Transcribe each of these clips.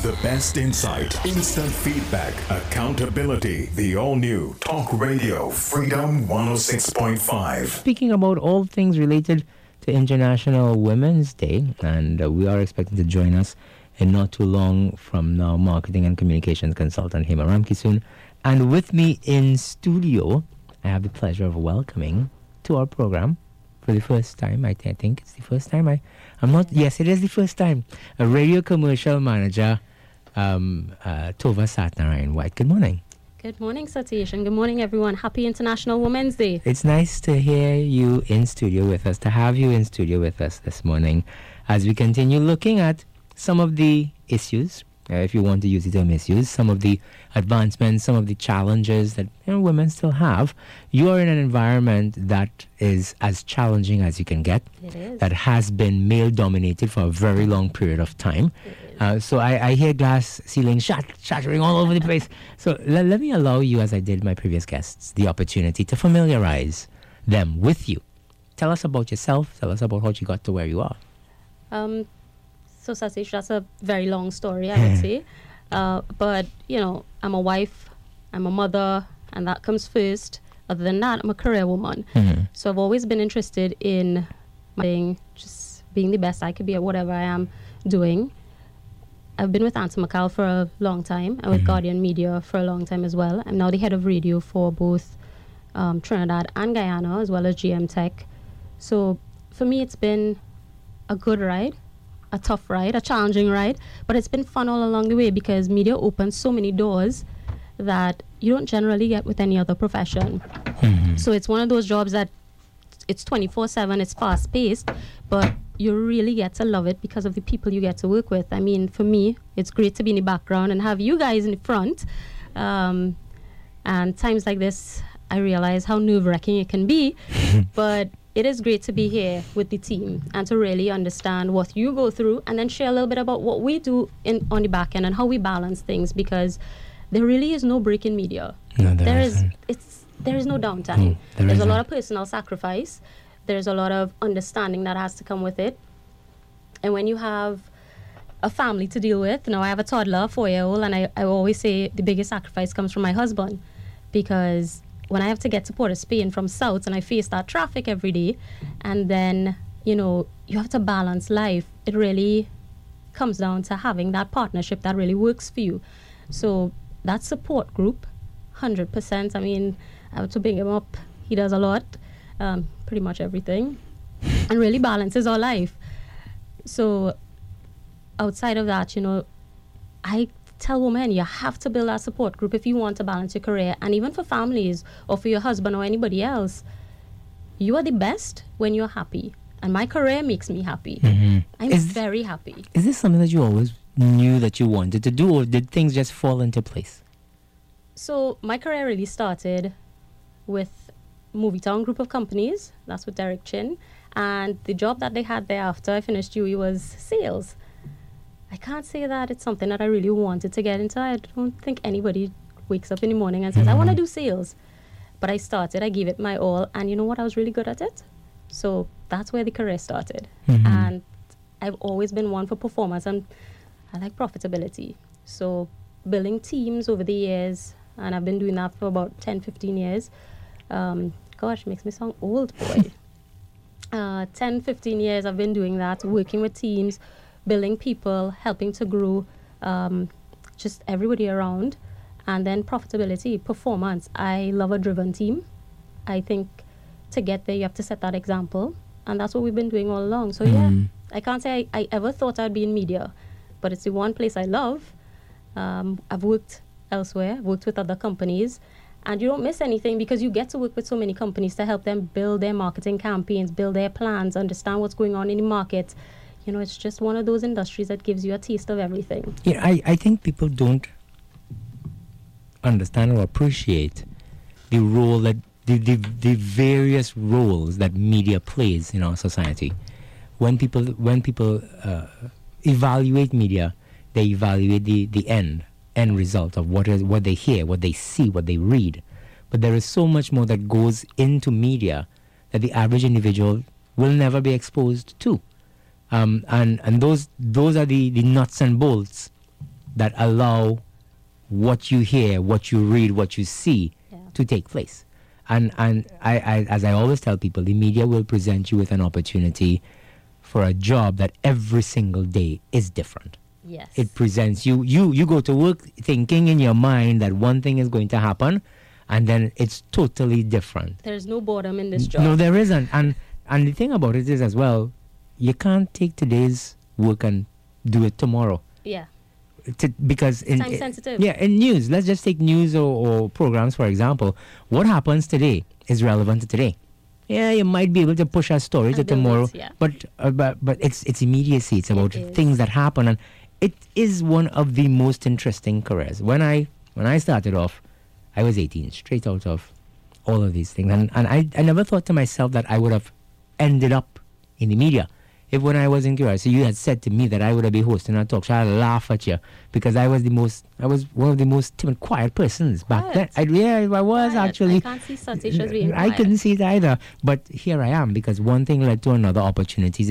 The best insight, instant feedback, accountability. The all-new Talk Radio Freedom 106.5. Speaking about all things related to International Women's Day, and we are expecting to join us in not too long from now, marketing and communications consultant Hema Ramkisoon. And with me in studio, I have the pleasure of welcoming to our program for the first time. I think it's the first time. Yes, it is the first time. A radio commercial manager, Tova Satnarayan White. Good morning. Good morning, Satish, and good morning, everyone. Happy International Women's Day. It's nice to hear you in studio with us, to have you in studio with us this morning as we continue looking at some of the issues, if you want to use the term issues, some of the advancements, some of the challenges that women still have. You are in an environment that is as challenging as you can get. It is. That has been male-dominated for a very long period of time. So I hear glass ceilings shattering all over the place. So let me allow you, as I did my previous guests, the opportunity to familiarize them with you. Tell us about yourself. Tell us about how you got to where you are. So, Satish, that's a very long story, I would say. But, I'm a wife, I'm a mother, and that comes first. Other than that, I'm a career woman. So I've always been interested in just being the best I could be at whatever I am doing. I've been with Anton McCall for a long time, and with Guardian Media for a long time as well. I'm now the head of radio for both Trinidad and Guyana, as well as GM Tech. So for me, it's been a good ride, a tough ride, a challenging ride, but it's been fun all along the way because media opens so many doors that you don't generally get with any other profession. So it's one of those jobs that it's 24/7, it's fast-paced, but you really get to love it because of the people you get to work with. I mean, for me, it's great to be in the background and have you guys in the front. And times like this, I realize how nerve-wracking it can be, but it is great to be here with the team and to really understand what you go through and then share a little bit about what we do on the back end and how we balance things, because there really is no break in media. No, there is no downtime. There's a lot of personal sacrifice. There's a lot of understanding that has to come with it. And when you have a family to deal with, I have a toddler, a 4-year-old, and I always say the biggest sacrifice comes from my husband, because when I have to get to Port of Spain from south and I face that traffic every day, and then, you have to balance life, it really comes down to having that partnership that really works for you. So that support group, 100%. I mean, I have to bring him up. He does a lot, pretty much everything, and really balances our life. So outside of that, I tell women you have to build that support group if you want to balance your career. And even for families or for your husband or anybody else, you are the best when you're happy. And my career makes me happy. I'm very happy. Is this something that you always knew that you wanted to do, or did things just fall into place? So my career really started with Movietown Group of Companies. That's with Derek Chin. And the job that they had there after I finished UE was sales. I can't say that it's something that I really wanted to get into. I don't think anybody wakes up in the morning and says, I want to do sales. But I started, I gave it my all, and you know what? I was really good at it. So that's where the career started. And I've always been one for performance, and I like profitability. So building teams over the years, and I've been doing that for about 10, 15 years. Gosh, makes me sound old, boy. 10, 15 years I've been doing that, working with teams, building people, helping to grow just everybody around. And then profitability, performance. I love a driven team. I think to get there, you have to set that example. And that's what we've been doing all along. So yeah, I can't say I ever thought I'd be in media, but it's the one place I love. I've worked elsewhere, worked with other companies, and you don't miss anything because you get to work with so many companies to help them build their marketing campaigns, build their plans, understand what's going on in the market. It's just one of those industries that gives you a taste of everything. Yeah, I think people don't understand or appreciate the role that the various roles that media plays in our society. When people evaluate media, they evaluate the end result of what they hear, what they see, what they read. But there is so much more that goes into media that the average individual will never be exposed to. And those are the nuts and bolts that allow what you hear, what you read, what you see to take place. And I, as I always tell people, the media will present you with an opportunity for a job that every single day is different. Yes. It presents you go to work thinking in your mind that one thing is going to happen, and then it's totally different. There's no boredom in this job. No, there isn't. And the thing about it is as well, you can't take today's work and do it tomorrow. Yeah. Because in time sensitive. In news, let's just take news or programs for example. What happens today is relevant to today. Yeah, you might be able to push a story to tomorrow, but it's immediacy. It's about things that happen, and it is one of the most interesting careers. When I started off, I was 18, straight out of all of these things, and I never thought to myself that I would have ended up in the media. If when I was in QRC, you had said to me that I would have been hosting a talk show, I'd laugh at you because I was one of the most timid, quiet persons back then. I was quiet. Actually. I can't see Satish as being quiet. I couldn't see it either, but here I am because one thing led to another. Opportunities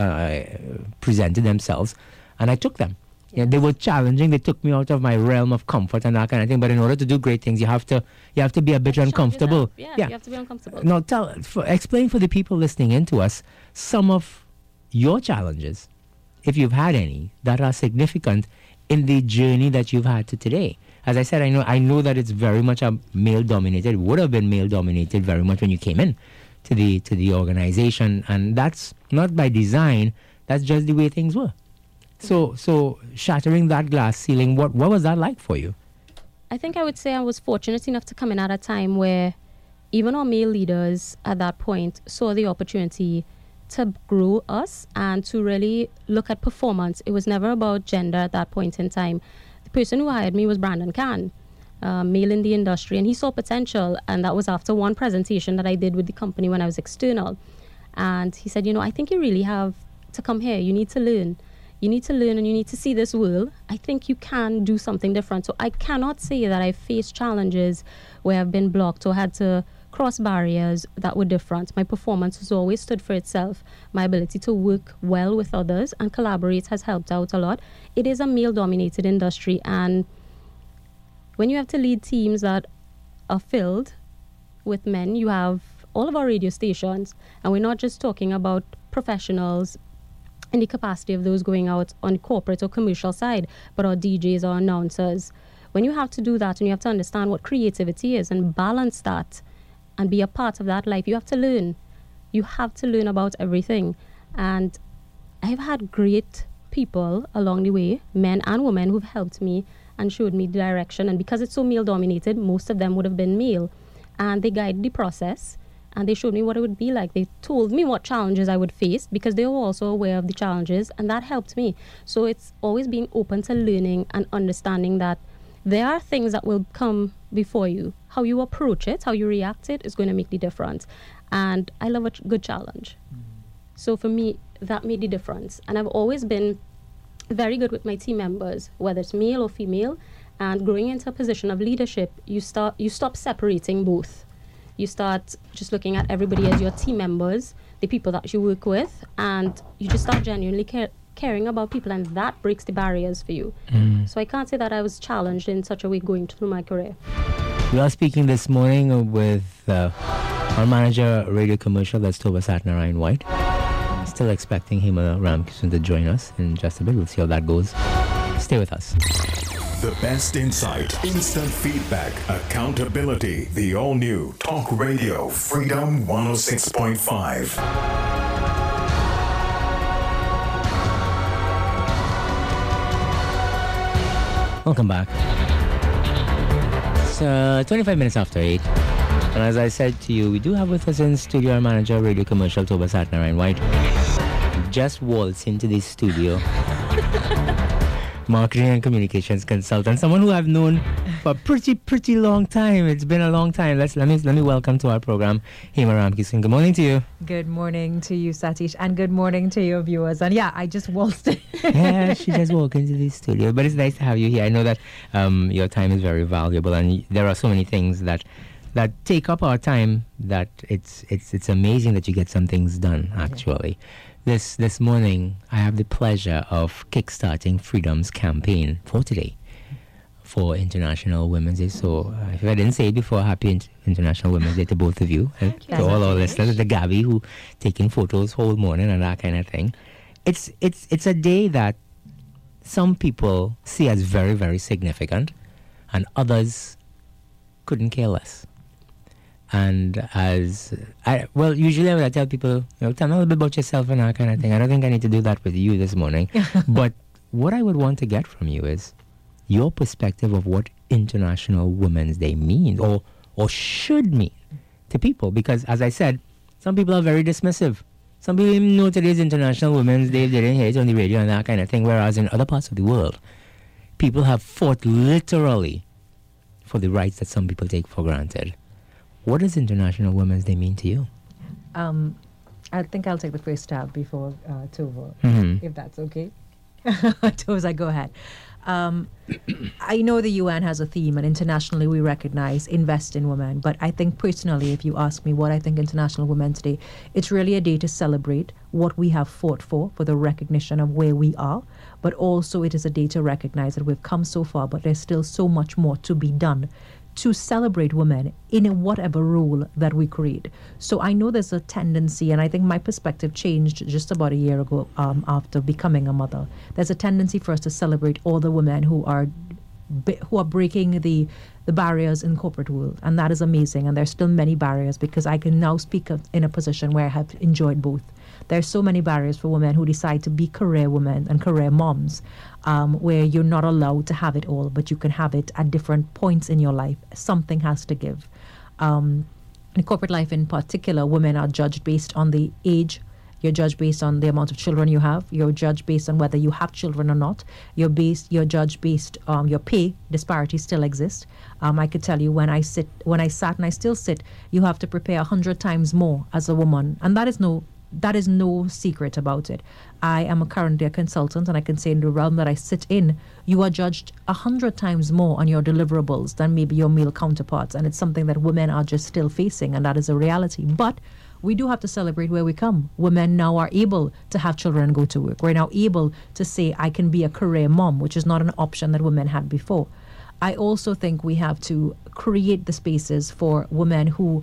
presented themselves, and I took them. Yeah, they were challenging. They took me out of my realm of comfort and that kind of thing. But in order to do great things, you have to be a bit uncomfortable. Yeah, you have to be uncomfortable. Now, explain for the people listening in to us some of your challenges, if you've had any, that are significant in the journey that you've had to today. As I said, I know that it's very much a male-dominated. It would have been male-dominated very much when you came in to the organization, and that's not by design. That's just the way things were. So shattering that glass ceiling, what was that like for you? I think I would say I was fortunate enough to come in at a time where even our male leaders at that point saw the opportunity to grow us and to really look at performance. It was never about gender at that point in time. The person who hired me was Brandon Kahn, male in the industry, and he saw potential, and that was after one presentation that I did with the company when I was external. And he said, I think you really have to come here. You need to learn. You need to learn and you need to see this world. I think you can do something different. So I cannot say that I've faced challenges where I've been blocked or had to cross barriers that were different. My performance has always stood for itself. My ability to work well with others and collaborate has helped out a lot. It is a male-dominated industry, and when you have to lead teams that are filled with men, you have all of our radio stations, and we're not just talking about professionals in the capacity of those going out on the corporate or commercial side, but our DJs, our announcers. When you have to do that and you have to understand what creativity is and balance that and be a part of that life, you have to learn. You have to learn about everything. And I've had great people along the way, men and women, who've helped me and showed me the direction. And because it's so male-dominated, most of them would have been male. And they guided the process, and they showed me what it would be like. They told me what challenges I would face because they were also aware of the challenges, and that helped me. So it's always being open to learning and understanding that there are things that will come before you. How you approach it, how you react it is going to make the difference. And I love a good challenge. So for me, that made the difference. And I've always been very good with my team members, whether it's male or female. And growing into a position of leadership, you stop separating both. You start just looking at everybody as your team members, the people that you work with, and you just start genuinely caring about people, and that breaks the barriers for you. So I can't say that I was challenged in such a way going through my career. We are speaking this morning with our manager, radio commercial, that's Toba Satnarayan White. I'm still expecting Hema Ramkishan to join us in just a bit. We'll see how that goes. Stay with us. The best insight, instant feedback, accountability. The all-new Talk Radio Freedom 106.5. Welcome back. It's 25 minutes after 8. And as I said to you, we do have with us in studio our manager, radio commercial, Toba Satnarayan White. Just waltzed into the studio. Marketing and communications consultant, someone who I've known for a pretty long time. It's been a long time. Let me welcome to our program Hema Ramkishan. Good morning to you. Good morning to you, Satish, and good morning to your viewers. And yeah, I just waltzed in. Yeah, she just walked into the studio. But it's nice to have you here. I know that your time is very valuable, and there are so many things that take up our time that it's amazing that you get some things done, actually. This morning, I have the pleasure of kickstarting Freedom's campaign for today for International Women's Day. So, if I didn't say it before, happy International Women's Day to both of you. And to all our listeners, to Gabby, who taking photos whole morning and that kind of thing. It's a day that some people see as very, very significant, and others couldn't care less. And usually I tell people, tell me a little bit about yourself and that kind of thing. I don't think I need to do that with you this morning. But what I would want to get from you is your perspective of what International Women's Day means or should mean to people. Because, as I said, some people are very dismissive. Some people even know today's International Women's Day. They didn't hear it on the radio and that kind of thing. Whereas in other parts of the world, people have fought literally for the rights that some people take for granted. What does International Women's Day mean to you? I think I'll take the first stab before Tova, if that's okay. Tova, go ahead. I know the UN has a theme, and internationally we recognize invest in women. But I think personally, if you ask me what I think International Women's Day, it's really a day to celebrate what we have fought for the recognition of where we are. But also it is a day to recognize that we've come so far, but there's still so much more to be done to celebrate women in whatever role that we create. So I know there's a tendency, and I think my perspective changed just about a year ago after becoming a mother. There's a tendency for us to celebrate all the women who are breaking the barriers in corporate world, and that is amazing. And there's still many barriers, because I can now speak in a position where I have enjoyed both. There's so many barriers for women who decide to be career women and career moms, where you're not allowed to have it all, but you can have it at different points in your life. Something has to give. In corporate life in particular, women are judged based on the age. You're judged based on the amount of children you have. You're judged based on whether you have children or not. You're judged based on your pay. Disparities still exist. I could tell you when I sat and I still sit, you have to prepare 100 times more as a woman. And that is no secret about it. I am currently a consultant, and I can say in the realm that I sit in, you are judged 100 times more on your deliverables than maybe your male counterparts. And it's something that women are just still facing, and that is a reality. But we do have to celebrate where we come. Women now are able to have children and go to work. We're now able to say, I can be a career mom, which is not an option that women had before. I also think we have to create the spaces for women who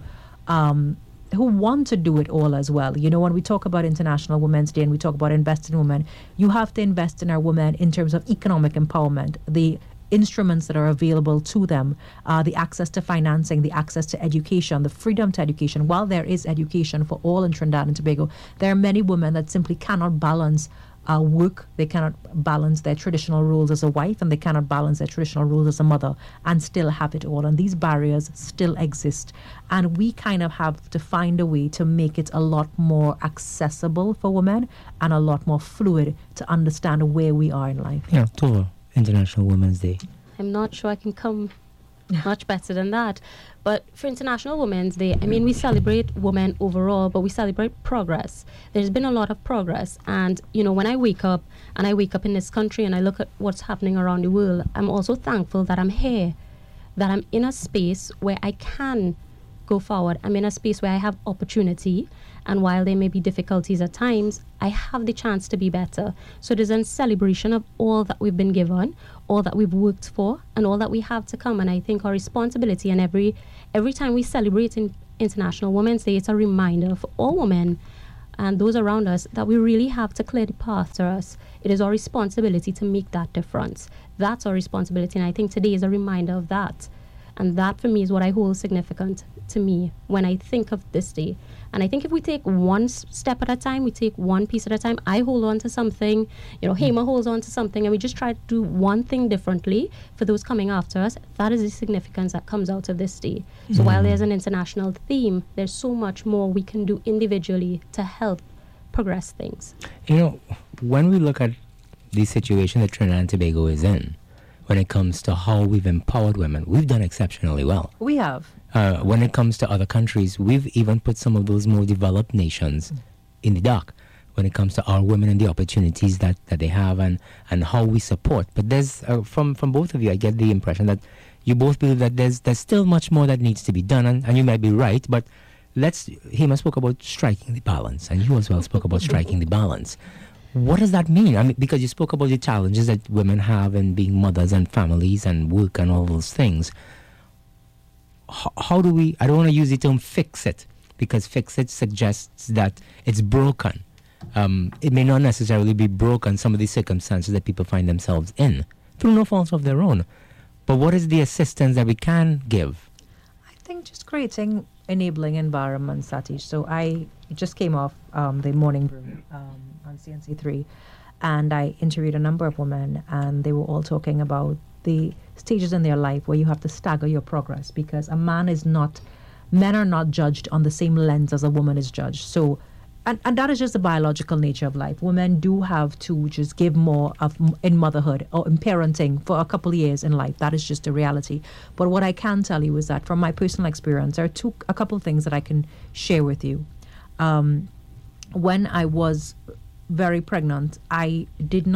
want to do it all as well. When we talk about International Women's Day and we talk about investing in women, you have to invest in our women in terms of economic empowerment, the instruments that are available to them, the access to financing, the access to education, the freedom to education. While there is education for all in Trinidad and Tobago, there are many women that simply cannot balance work. They cannot balance their traditional roles as a wife, and they cannot balance their traditional roles as a mother and still have it all. And these barriers still exist. And we kind of have to find a way to make it a lot more accessible for women and a lot more fluid to understand where we are in life. Yeah, Tova, International Women's Day. I'm not sure I can come much better than that. But for International Women's Day, we celebrate women overall, but we celebrate progress. There's been a lot of progress. And, when I wake up in this country and I look at what's happening around the world, I'm also thankful that I'm here, that I'm in a space where I can go forward. I'm in a space where I have opportunity. And while there may be difficulties at times, I have the chance to be better. So there's a celebration of all that we've been given, all that we've worked for, and all that we have to come. And I think our responsibility, and every time we celebrate International Women's Day, it's a reminder for all women and those around us that we really have to clear the path to us. It is our responsibility to make that difference. That's our responsibility. And I think today is a reminder of that. And that for me is what I hold significant to me when I think of this day. And I think if we take one step at a time, we take one piece at a time. I hold on to something, Hema holds on to something, and we just try to do one thing differently for those coming after us. That is the significance that comes out of this day. So while there's an international theme, there's so much more we can do individually to help progress things. When we look at the situation that Trinidad and Tobago is in, when it comes to how we've empowered women, we've done exceptionally well. We have. When it comes to other countries, we've even put some of those more developed nations in the dark when it comes to our women and the opportunities that they have and how we support. But there's, from both of you, I get the impression that you both believe that there's still much more that needs to be done, and you might be right, but Hema spoke about striking the balance, and you as well spoke about striking the balance. What does that mean? I mean, because you spoke about the challenges that women have in being mothers and families and work and all those things. How do we, I don't want to use the term fix it, because fix it suggests that it's broken. It may not necessarily be broken, some of the circumstances that people find themselves in, through no fault of their own. But what is the assistance that we can give? I think just creating enabling environments, Satish. So I just came off the morning brew on CNC3, and I interviewed a number of women, and they were all talking about the stages in their life where you have to stagger your progress, because men are not judged on the same lens as a woman is judged. So, and that is just the biological nature of life. Women do have to just give more in motherhood or in parenting for a couple of years in life. That is just a reality. But what I can tell you is that from my personal experience, there are a couple of things that I can share with you. When I was very pregnant, I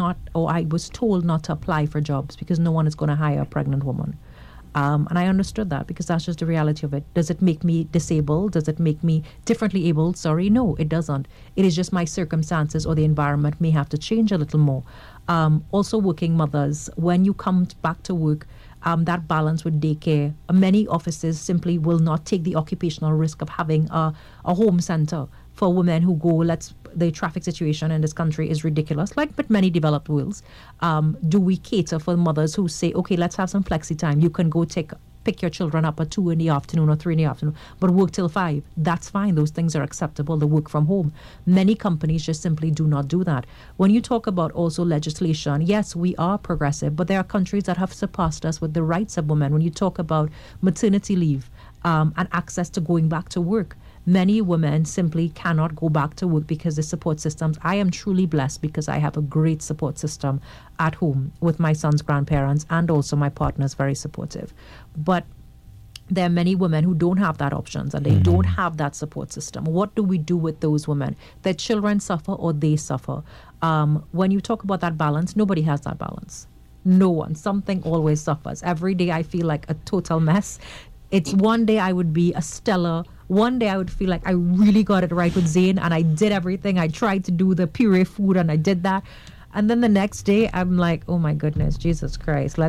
was told not to apply for jobs because no one is going to hire a pregnant woman. And I understood that, because that's just the reality of it. Does it make me disabled? Does it make me differently abled? Sorry, no, it doesn't. It is just my circumstances or the environment may have to change a little more. Also, working mothers, when you come back to work, that balance with daycare, many offices simply will not take the occupational risk of having a home center for women who go, the traffic situation in this country is ridiculous, like but many developed worlds. Do we cater for mothers who say, okay, let's have some flexi time. You can go pick your children up at 2 in the afternoon or 3 in the afternoon, but work till 5. That's fine. Those things are acceptable. The work from home. Many companies just simply do not do that. When you talk about also legislation, yes, we are progressive, but there are countries that have surpassed us with the rights of women. When you talk about maternity leave and access to going back to work, many women simply cannot go back to work because the support systems. I am truly blessed because I have a great support system at home with my son's grandparents, and also my partner is very supportive. But there are many women who don't have that options, and they don't have that support system. What do we do with those women? Their children suffer or they suffer. When you talk about that balance, nobody has that balance. No one. Something always suffers. Every day I feel like a total mess. It's one day I would be a stellar. One day I would feel like I really got it right with Zane and I did everything. I tried to do the puree food and I did that. And then the next day I'm like, oh my goodness, Jesus Christ.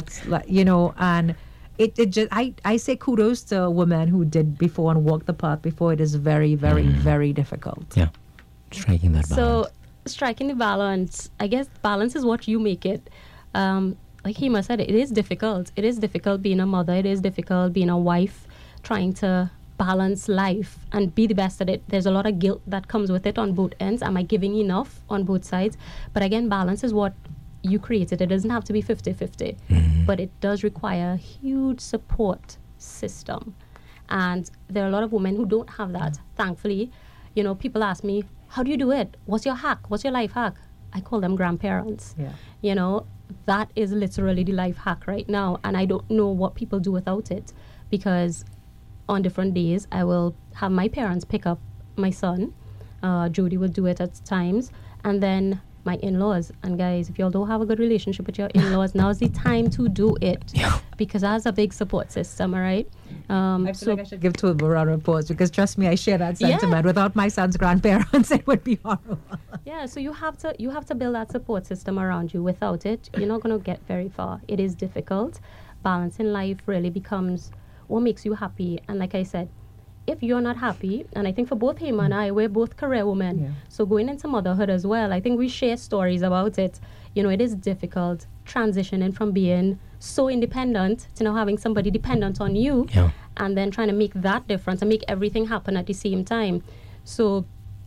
And it just, I say kudos to women who did before and walked the path before. It is very, very, very difficult. Yeah. Striking that balance. So striking the balance, I guess balance is what you make it. Like Hema said, it is difficult. It is difficult being a mother. It is difficult being a wife, trying to balance life and be the best at it. There's a lot of guilt that comes with it on both ends. Am I giving enough on both sides? But again, balance is what you created. It doesn't have to be 50-50, but it does require a huge support system. And there are a lot of women who don't have that. Thankfully, people ask me, how do you do it? What's your hack? What's your life hack? I call them grandparents. Yeah. That is literally the life hack right now. And I don't know what people do without it, because on different days, I will have my parents pick up my son. Jody will do it at times. And then my in-laws. And guys, if y'all don't have a good relationship with your in-laws, now's the time to do it. Because that's a big support system, all right? I feel like I should give two a round of applause, because trust me, I share that sentiment. Without my son's grandparents, it would be horrible. Yeah, so you have to build that support system around you. Without it, you're not going to get very far. It is difficult. Balancing life really becomes what makes you happy. And like I said, if you're not happy, and I think for both him and I, we're both career women. Yeah. So going into motherhood as well, I think we share stories about it. It is difficult transitioning from being so independent to now having somebody dependent on you, and then trying to make that difference and make everything happen at the same time. So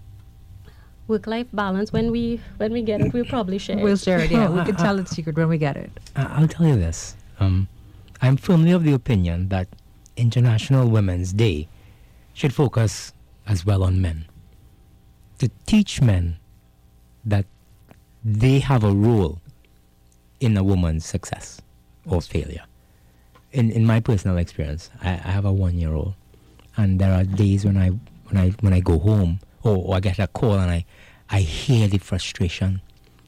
work-life balance, when we get it, we'll probably share it. We'll share it, yeah. We can tell the secret when we get it. I'll tell you this. I'm firmly of the opinion that International Women's Day should focus as well on men. To teach men that they have a role in a woman's success or failure. In my personal experience, I have a 1-year-old, and there are days when I go home or I get a call and I hear the frustration.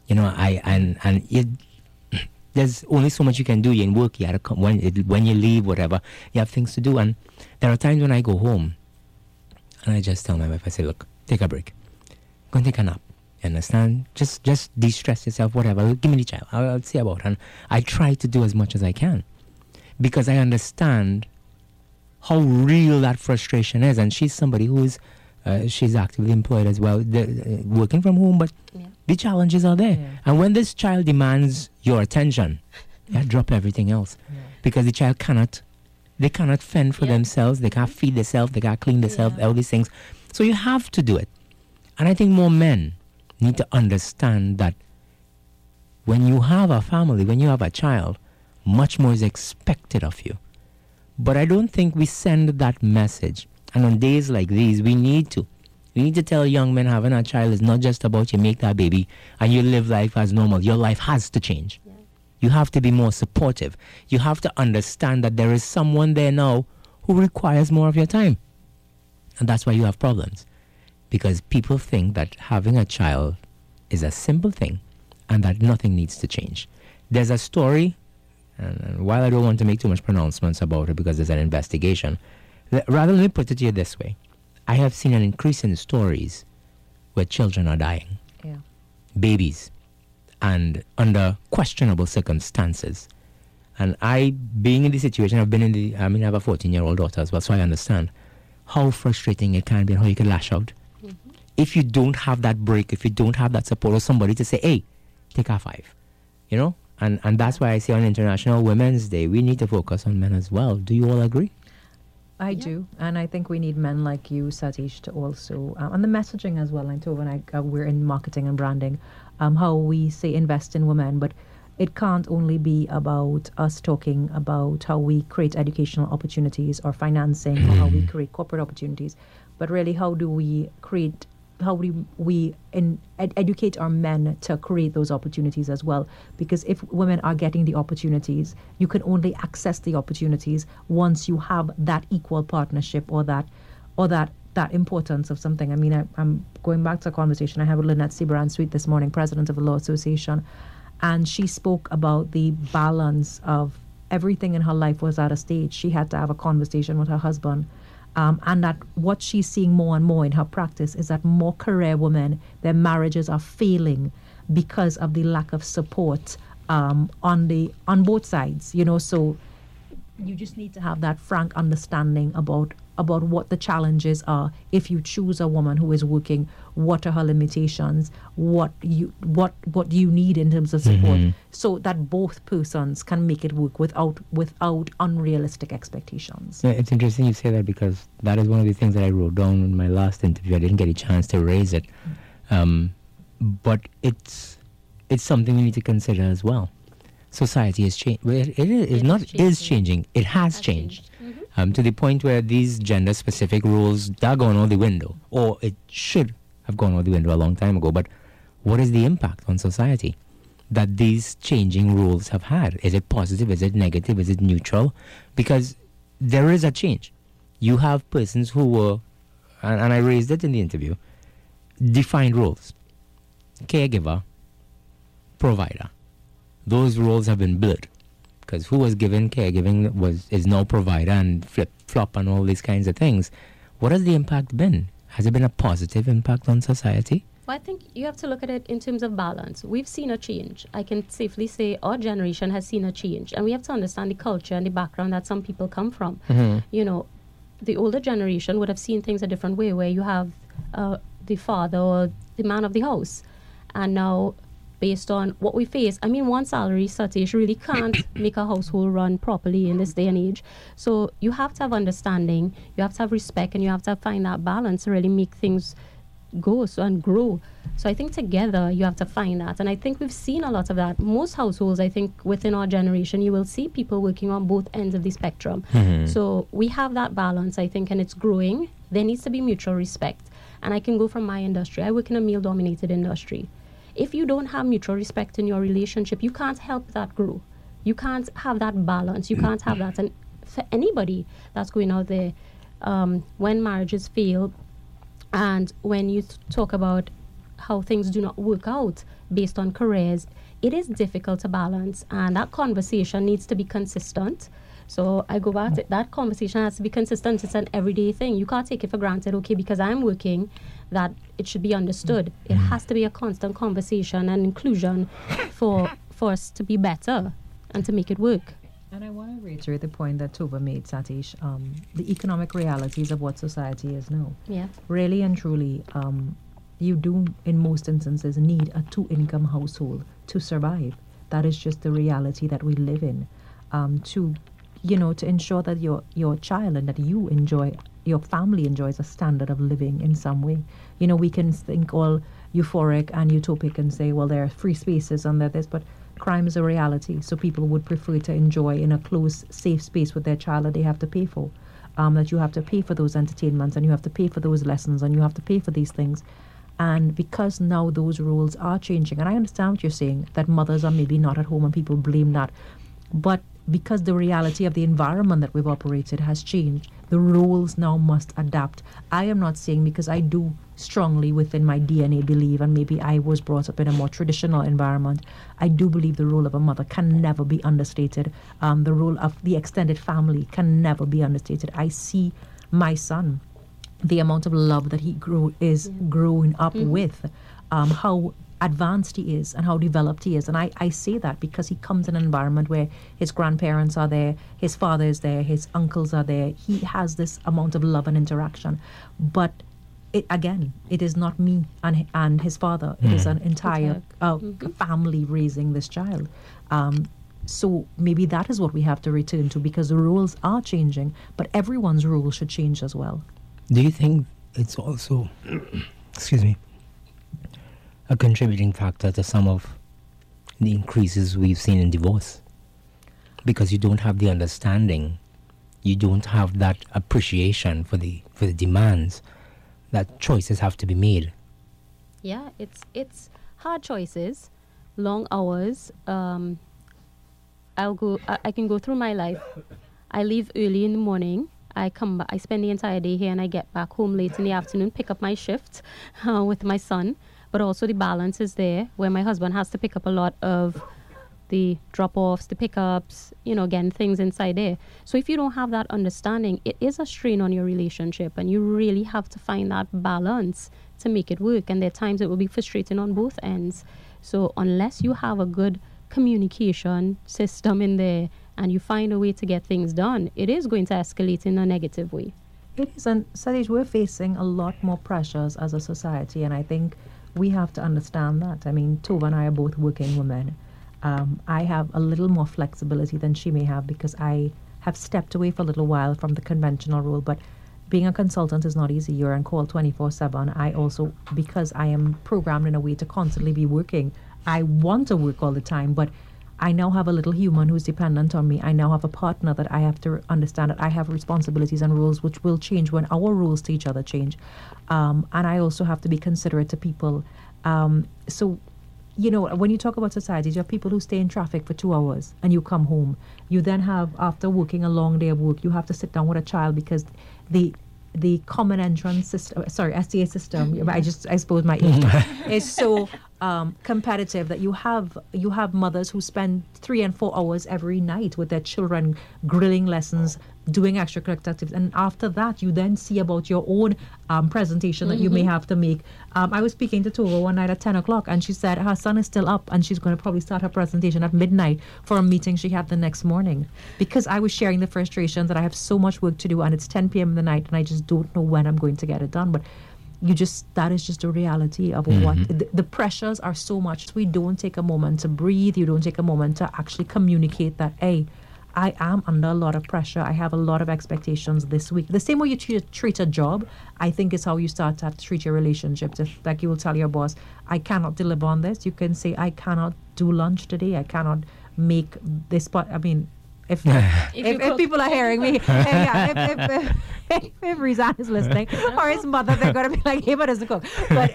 There's only so much you can do. You're in work, you have to come, when you leave, whatever, you have things to do. And there are times when I go home And I just tell my wife, I say, look, take a break. Go and take a nap. You understand? Just de-stress yourself, whatever. Give me the child. I'll see about it. And I try to do as much as I can because I understand how real that frustration is. And she's somebody who is, she's actively employed as well, working from home, but the challenges are there. Yeah. And when this child demands your attention, drop everything else because the child cannot fend for themselves. They can't feed themselves. They can't clean themselves, all these things. So you have to do it. And I think more men need to understand that when you have a family, when you have a child, much more is expected of you. But I don't think we send that message. And on days like these, we need to tell young men having a child is not just about you make that baby and you live life as normal. Your life has to change. Yeah. You have to be more supportive. You have to understand that there is someone there now who requires more of your time. And that's why you have problems. Because people think that having a child is a simple thing and that nothing needs to change. There's a story, and while I don't want to make too much pronouncements about it because there's an investigation, rather let me put it to you this way. I have seen an increase in stories where children are dying. Yeah. Babies. And under questionable circumstances. And I, being in the situation, I have a 14-year-old daughter as well, so I understand how frustrating it can be and how you can lash out. Mm-hmm. If you don't have that break, if you don't have that support or somebody to say, hey, take a 5, you know? And that's why I say on International Women's Day, we need to focus on men as well. Do you all agree? I do, and I think we need men like you, Satish, to also, and the messaging as well. And Tova and I, we're in marketing and branding, how we say invest in women, but it can't only be about us talking about how we create educational opportunities or financing or how we create corporate opportunities, but really how do we educate our men to create those opportunities as well. Because if women are getting the opportunities, you can only access the opportunities once you have that equal partnership or that importance of something. I mean, I'm going back to a conversation I had with Lynette Seabrand-Sweet this morning, president of the Law Association, and she spoke about the balance of everything in her life was at a stage. She had to have a conversation with her husband. And that what she's seeing more and more in her practice is that more career women, their marriages are failing because of the lack of support on both sides. You know, so you just need to have that frank understanding about what the challenges are. If you choose a woman who is working, what are her limitations? What do you need in terms of support, so that both persons can make it work without unrealistic expectations. Yeah, it's interesting you say that because that is one of the things that I wrote down in my last interview. I didn't get a chance to raise it, but it's something we need to consider as well. Society is changing. Well, it is changing. It has changed. To the point where these gender-specific rules are gone out the window, or it should have gone out the window a long time ago. But what is the impact on society that these changing rules have had? Is it positive? Is it negative? Is it neutral? Because there is a change. You have persons who were, and I raised it in the interview, defined roles. Caregiver, provider. Those roles have been blurred. Because who was given caregiving is now provider and flip-flop and all these kinds of things. What has the impact been? Has it been a positive impact on society? Well, I think you have to look at it in terms of balance. We've seen a change. I can safely say our generation has seen a change. And we have to understand the culture and the background that some people come from. You know, the older generation would have seen things a different way, where you have the father or the man of the house. And now, based on what we face, I mean, one salary, Satish, really can't make a household run properly in this day and age. So you have to have understanding, you have to have respect, and you have to find that balance to really make things go and grow. So I think together you have to find that. And I think we've seen a lot of that. Most households, I think, within our generation, you will see people working on both ends of the spectrum. So we have that balance, I think, and it's growing. There needs to be mutual respect. And I can go from my industry. I work in a male-dominated industry. If you don't have mutual respect in your relationship, you can't help that grow. You can't have that balance. You can't have that. And for anybody that's going out there, when marriages fail, and when you talk about how things do not work out based on careers, it is difficult to balance. And that conversation needs to be consistent. So I go back to that conversation has to be consistent. It's an everyday thing. You can't take it for granted, okay, because I'm working, that it should be understood. It has to be a constant conversation and inclusion for us to be better and to make it work. And I want to reiterate the point that Tova made, Satish, the economic realities of what society is now. Yeah. Really and truly, you do, in most instances, need a two-income household to survive. That is just the reality that we live in. To ensure that your child and that you enjoy, your family enjoys a standard of living in some way. We can think all euphoric and utopic and say, well, there are free spaces and this, but crime is a reality. So people would prefer to enjoy in a close, safe space with their child that they have to pay for. That you have to pay for those entertainments and you have to pay for those lessons and you have to pay for these things. And because now those rules are changing, and I understand what you're saying, that mothers are maybe not at home and people blame that. But because the reality of the environment that we've operated has changed, the roles now must adapt. I am not saying, because I do strongly within my DNA believe, and maybe I was brought up in a more traditional environment, I do believe the role of a mother can never be understated. The role of the extended family can never be understated. I see my son, the amount of love that he is growing up with, how advanced he is and how developed he is. And I say that because he comes in an environment where his grandparents are there, his father is there, his uncles are there. He has this amount of love and interaction. But it is not me and his father. It is an entire family raising this child. So maybe that is what we have to return to, because the rules are changing, but everyone's rules should change as well. Do you think it's also, excuse me, a contributing factor to some of the increases we've seen in divorce? Because you don't have the understanding, you don't have that appreciation for the demands that choices have to be made. Yeah, it's hard choices, long hours. I can go through my life. I leave early in the morning. I come back, I spend the entire day here, and I get back home late in the afternoon, pick up my shift with my son. But also the balance is there, where my husband has to pick up a lot of the drop-offs, the pickups, getting things inside there. So if you don't have that understanding, it is a strain on your relationship, and you really have to find that balance to make it work. And there are times it will be frustrating on both ends. So unless you have a good communication system in there and you find a way to get things done, it is going to escalate in a negative way. It is, and Satish, we're facing a lot more pressures as a society, and I think we have to understand that. I mean, Tova and I are both working women. I have a little more flexibility than she may have because I have stepped away for a little while from the conventional role. But being a consultant is not easy. You're on call 24/7. I also, because I am programmed in a way to constantly be working, I want to work all the time, but I now have a little human who's dependent on me. I now have a partner that I have to understand that I have responsibilities and roles which will change when our roles to each other change. And I also have to be considerate to people. So, when you talk about societies, you have people who stay in traffic for 2 hours and you come home. You then have, after working a long day of work, you have to sit down with a child because the common entrance system, STA system, I suppose my age is so competitive that you have mothers who spend 3 and 4 hours every night with their children, grilling lessons, doing extracurricular activities, and after that you then see about your own presentation that you may have to make. I was speaking to Tova one night at 10 o'clock and she said her son is still up and she's going to probably start her presentation at midnight for a meeting she had the next morning, because I was sharing the frustration that I have so much work to do and it's 10 p.m. in the night and I just don't know when I'm going to get it done. But that is just a reality of what the pressures are so much. We don't take a moment to breathe. You don't take a moment to actually communicate that, hey, I am under a lot of pressure. I have a lot of expectations this week. The same way you treat a job, I think, is how you start to treat your relationships. If, like, you will tell your boss, I cannot deliver on this, you can say, I cannot do lunch today. I cannot make this. I mean, if people are hearing me, if Rizan is listening or his mother, they're going to be like, hey, but doesn't cook. But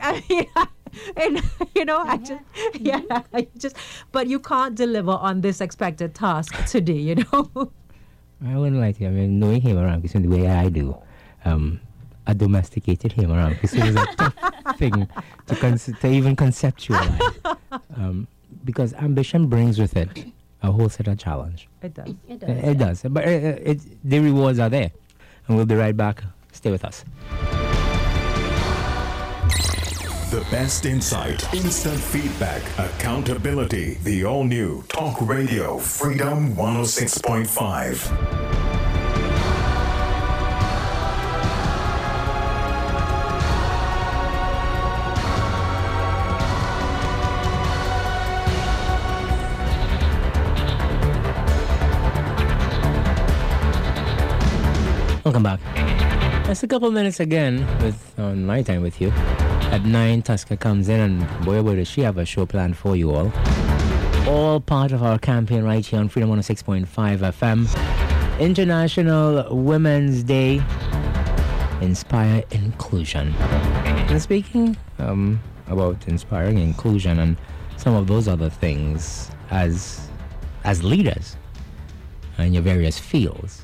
but you can't deliver on this expected task today, I wouldn't lie to you. I mean, knowing him around the way I do, a domesticated him around is a tough thing to even conceptualize. Because ambition brings with it a whole set of challenge. It does. It does. But the rewards are there. And we'll be right back. Stay with us. The best insight, instant feedback, accountability. The all-new Talk Radio Freedom 106.5. Welcome back. Just a couple minutes again with on my time with you. At 9, Tusker comes in, and boy, oh boy, does she have a show planned for you all. All part of our campaign right here on Freedom 106.5 FM. International Women's Day. Inspire Inclusion. And speaking about inspiring inclusion and some of those other things as leaders in your various fields,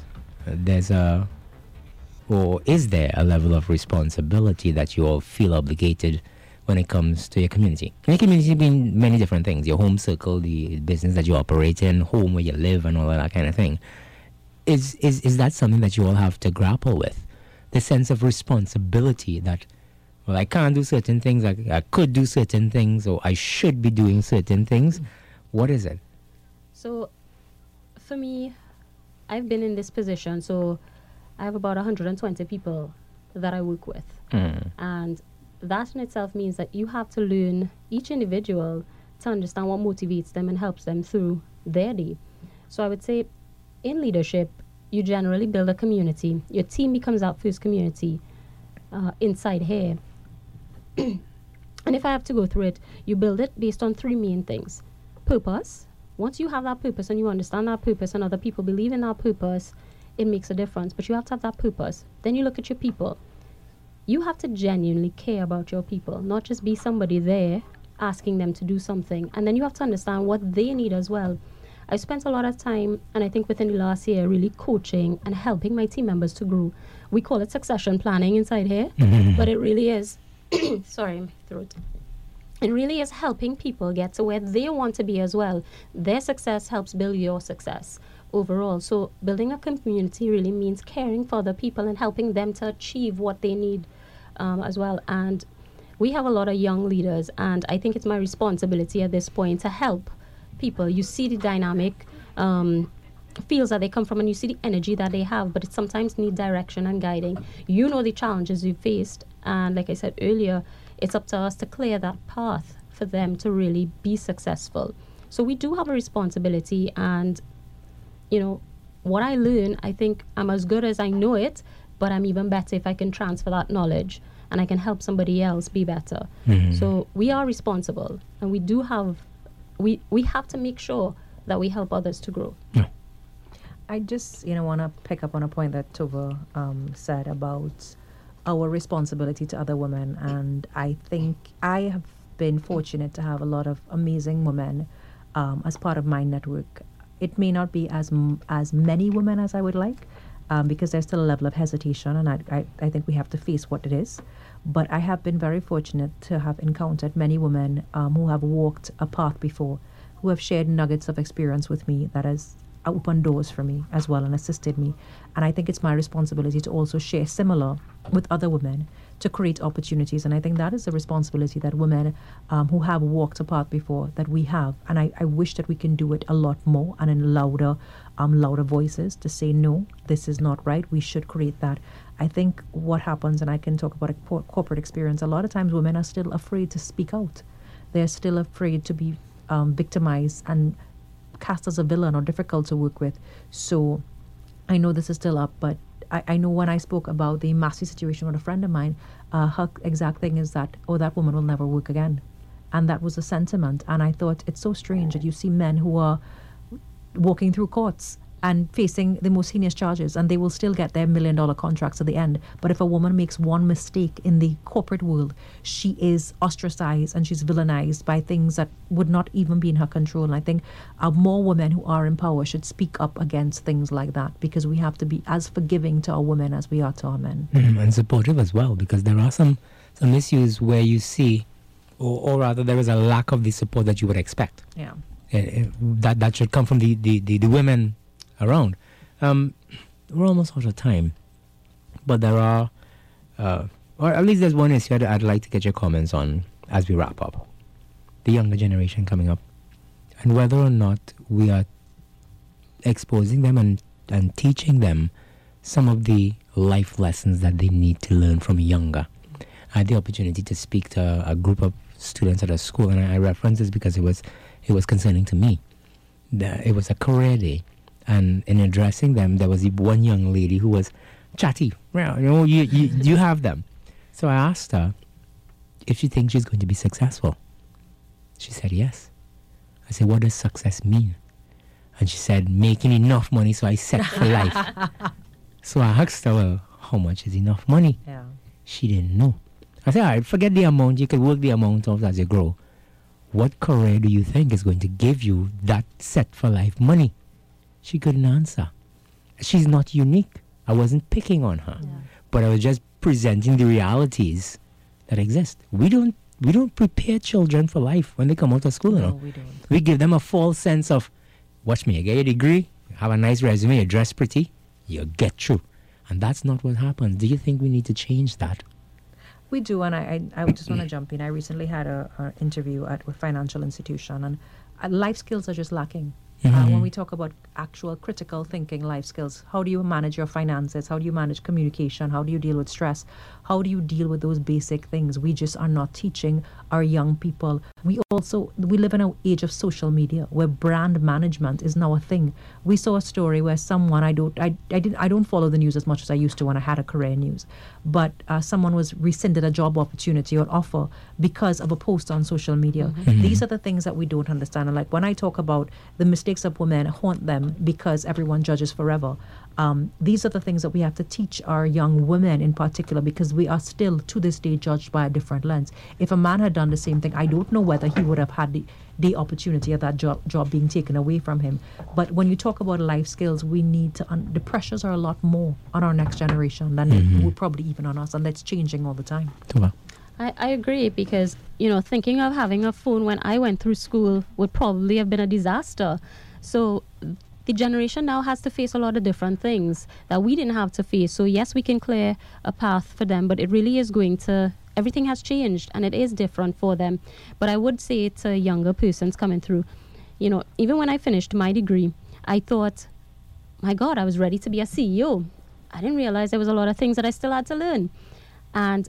is there a level of responsibility that you all feel obligated when it comes to your community? And your community being many different things. Your home circle, the business that you operate in, home where you live, and all of that kind of thing. Is that something that you all have to grapple with? The sense of responsibility that, well, I can't do certain things, I could do certain things, or I should be doing certain things. What is it? So, for me, I've been in this position, so I have about 120 people that I work with. And that in itself means that you have to learn each individual to understand what motivates them and helps them through their day. So I would say in leadership, you generally build a community. Your team becomes that first community inside here. And if I have to go through it, you build it based on 3 main things. Purpose. Once you have that purpose and you understand that purpose and other people believe in that purpose, it makes a difference. But you have to have that purpose. Then you look at your people. You have to genuinely care about your people, not just be somebody there asking them to do something. And then you have to understand what they need as well. I spent a lot of time, and I think within the last year, really coaching and helping my team members to grow. We call it succession planning inside here, but it really is, sorry, my throat. It really is helping people get to where they want to be as well. Their success helps build your success overall. So building a community really means caring for other people and helping them to achieve what they need as well. And we have a lot of young leaders, and I think it's my responsibility at this point to help people. You see the dynamic fields that they come from, and you see the energy that they have, but it sometimes need direction and guiding. You know the challenges you faced, and like I said earlier, it's up to us to clear that path for them to really be successful. So we do have a responsibility, and you know, what I learn, I think I'm as good as I know it, but I'm even better if I can transfer that knowledge and I can help somebody else be better. So we are responsible, and we do have, we have to make sure that we help others to grow. I just, want to pick up on a point that Tova said about our responsibility to other women. And I think I have been fortunate to have a lot of amazing women as part of my network. It may not be as many women as I would like, because there's still a level of hesitation, and I think we have to face what it is. But I have been very fortunate to have encountered many women who have walked a path before, who have shared nuggets of experience with me that has opened doors for me as well and assisted me. And I think it's my responsibility to also share similar with other women to create opportunities. And I think that is the responsibility that women who have walked a path before that we have. And I wish that we can do it a lot more and in louder voices to say, no, this is not right. We should create that. I think what happens, and I can talk about a corporate experience, a lot of times women are still afraid to speak out. They're still afraid to be victimized and cast as a villain or difficult to work with. So I know this is still up, but I know when I spoke about the Massey situation with a friend of mine, her exact thing is that, that woman will never work again. And that was a sentiment. And I thought it's so strange that you see men who are walking through courts and facing the most heinous charges, and they will still get their $1 million contracts at the end. But if a woman makes one mistake in the corporate world, she is ostracized and she's villainized by things that would not even be in her control. And I think more women who are in power should speak up against things like that, because we have to be as forgiving to our women as we are to our men. And supportive as well, because there are some issues where you see, or rather there is a lack of the support that you would expect. Yeah. that should come from the women around. We're almost out of time, but there are, or at least there's one issue I'd like to get your comments on as we wrap up. The younger generation coming up, and whether or not we are exposing them and teaching them some of the life lessons that they need to learn from younger. I had the opportunity to speak to a group of students at a school, and I reference this because it was concerning to me. It was a career day, and in addressing them, there was one young lady who was chatty. You have them. So I asked her if she thinks she's going to be successful. She said yes. I said, what does success mean? And she said, making enough money so I set for life. So I asked her, well, how much is enough money? Yeah. She didn't know. I said, all right, forget the amount. You could work the amount out as you grow. What career do you think is going to give you that set for life money? She couldn't answer. She's not unique. I wasn't picking on her. Yeah. But I was just presenting the realities that exist. We don't prepare children for life when they come out of school. No, we don't. We give them a false sense of, watch me, you get your degree, have a nice resume, you dress pretty, you get through. And that's not what happens. Do you think we need to change that? We do, and I just want to jump in. I recently had an interview at a financial institution, and life skills are just lacking. When we talk about actual critical thinking life skills, how do you manage your finances? How do you manage communication? How do you deal with stress? How do you deal with those basic things? We just are not teaching our young people. We live in an age of social media where brand management is now a thing. We saw a story where someone, I don't follow the news as much as I used to when I had a career in news, but someone was rescinded a job opportunity or offer because of a post on social media. These are the things that we don't understand. And like when I talk about the mistakes of women haunt them because everyone judges forever, these are the things that we have to teach our young women in particular, because we are still to this day judged by a different lens. If a man had done the same thing, I don't know whether he would have had the opportunity of that job being taken away from him. But when you talk about life skills, we need to the pressures are a lot more on our next generation than would probably even on us, and that's changing all the time. I agree, because thinking of having a phone when I went through school would probably have been a disaster. So the generation now has to face a lot of different things that we didn't have to face. So yes, we can clear a path for them, but it really is everything has changed and it is different for them. But I would say to younger persons coming through, even when I finished my degree, I thought, my God, I was ready to be a CEO. I didn't realize there was a lot of things that I still had to learn. And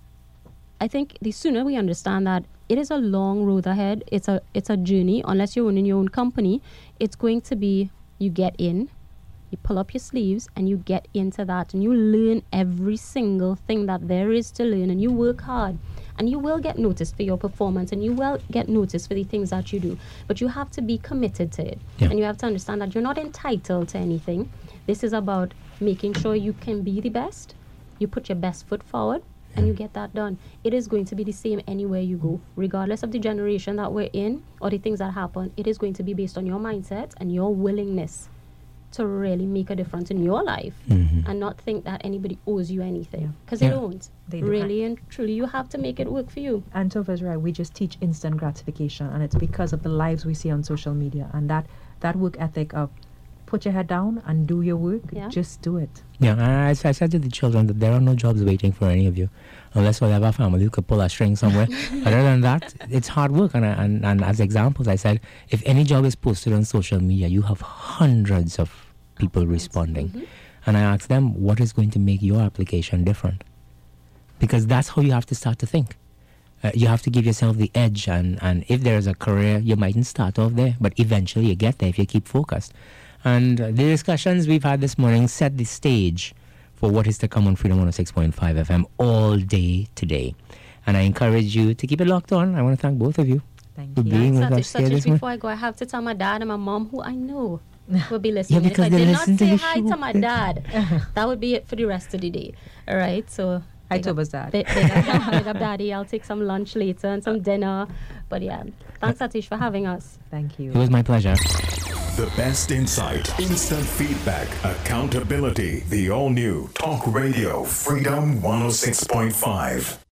I think the sooner we understand that it is a long road ahead, it's a journey. Unless you're owning your own company, it's going to be, you get in, you pull up your sleeves, and you get into that, and you learn every single thing that there is to learn, and you work hard, and you will get noticed for your performance, and you will get noticed for the things that you do. But you have to be committed to it, and you have to understand that you're not entitled to anything. This is about making sure you can be the best, you put your best foot forward, and you get that done. It is going to be the same anywhere you go, regardless of the generation that we're in or the things that happen. It is going to be based on your mindset and your willingness to really make a difference in your life, and not think that anybody owes you anything, because they don't. They really and truly, you have to make it work for you. And Topha's right, we just teach instant gratification, and it's because of the lives we see on social media, and that work ethic of put your head down and do your work. Just do it. I said to the children that there are no jobs waiting for any of you, unless you have a family who could pull a string somewhere. Other than that, it's hard work. And as examples, I said, if any job is posted on social media, you have hundreds of people responding. And I asked them, what is going to make your application different? Because that's how you have to start to think. You have to give yourself the edge. And if there's a career, you mightn't start off there, but eventually you get there if you keep focused. And the discussions we've had this morning set the stage for what is to come on Freedom 106.5 FM all day today. And I encourage you to keep it locked on. I want to thank both of you for being with us here this morning. Before I go, I have to tell my dad and my mom, who I know will be listening. If I did not say hi to my dad, that would be it for the rest of the day. All right, so... Hi, Toba's dad. Big up, Daddy. I'll take some lunch later and some dinner. But yeah, thanks, Satish, for having us. Thank you. It was my pleasure. The best insight, instant feedback, accountability. The all-new Talk Radio Freedom 106.5.